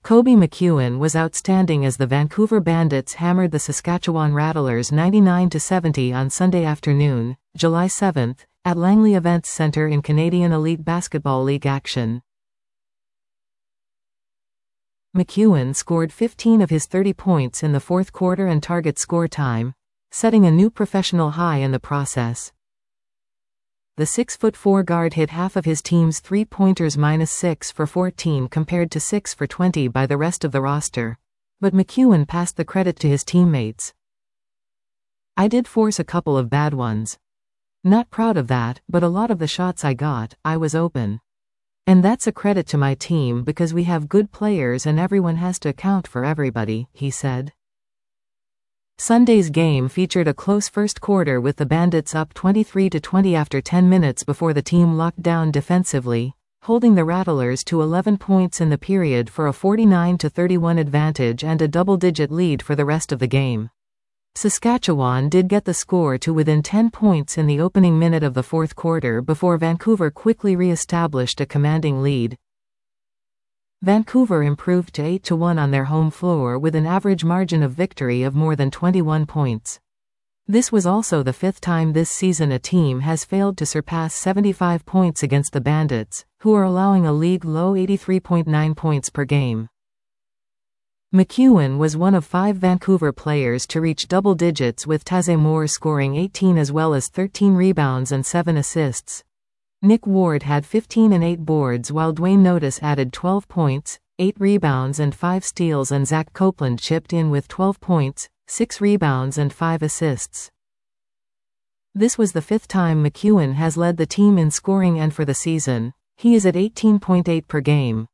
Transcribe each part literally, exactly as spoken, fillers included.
Kobe McEwen was outstanding as the Vancouver Bandits hammered the Saskatchewan Rattlers ninety-nine to seventy on Sunday afternoon, July seventh, at Langley Events Centre in Canadian Elite Basketball League action. McEwen scored fifteen of his thirty points in the fourth quarter and target score time, setting a new professional high in the process. The six foot four guard hit half of his team's three-pointers minus six for fourteen compared to six for twenty by the rest of the roster. But McEwen passed the credit to his teammates. "I did force a couple of bad ones. Not proud of that, but a lot of the shots I got, I was open. And that's a credit to my team because we have good players and everyone has to account for everybody," he said. Sunday's game featured a close first quarter with the Bandits up twenty-three to twenty after ten minutes before the team locked down defensively, holding the Rattlers to eleven points in the period for a forty-nine to thirty-one advantage and a double-digit lead for the rest of the game. Saskatchewan did get the score to within ten points in the opening minute of the fourth quarter before Vancouver quickly re-established a commanding lead. Vancouver improved to eight to one on their home floor with an average margin of victory of more than twenty-one points. This was also the fifth time this season a team has failed to surpass seventy-five points against the Bandits, who are allowing a league-low eighty-three point nine points per game. McEwen was one of five Vancouver players to reach double digits, with Taze Moore scoring eighteen as well as thirteen rebounds and seven assists. Nick Ward had fifteen and eight boards while Dwayne Notice added twelve points, eight rebounds and five steals, and Zach Copeland chipped in with twelve points, six rebounds and five assists. This was the fifth time McEwen has led the team in scoring, and for the season, he is at eighteen point eight per game.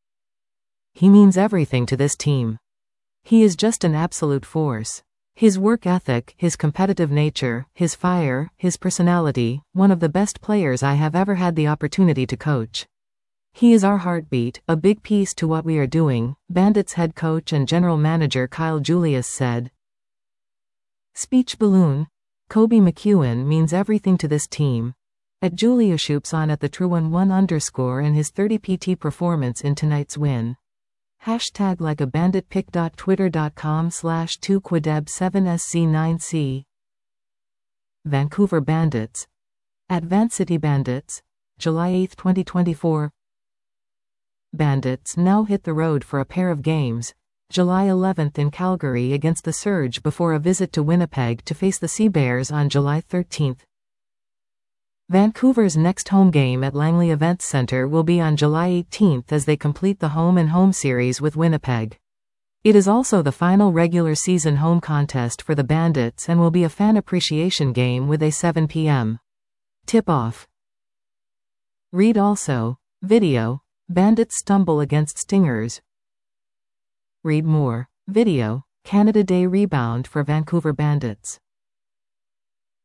He means everything to this team. He is just an absolute force. His work ethic, his competitive nature, his fire, his personality, one of the best players I have ever had the opportunity to coach. He is our heartbeat, a big piece to what we are doing, Bandits head coach and general manager Kyle Julius said. Speech balloon. Kobe McEwen means everything to this team. At Juliushoops at the Truan1 underscore and his thirty P T performance in tonight's win. Hashtag like a bandit pic. Twitter.com slash 2 quadeb 7 sc9c. Vancouver Bandits. At Vancity Bandits, July eighth twenty twenty-four. Bandits now hit the road for a pair of games, July eleventh in Calgary against the Surge before a visit to Winnipeg to face the Sea Bears on July thirteenth. Vancouver's next home game at Langley Events Centre will be on July eighteenth as they complete the home-and-home series with Winnipeg. It is also the final regular season home contest for the Bandits and will be a fan appreciation game with a seven p m tip-off. Read also, video, Bandits stumble against Stingers. Read more, video, Canada Day rebound for Vancouver Bandits.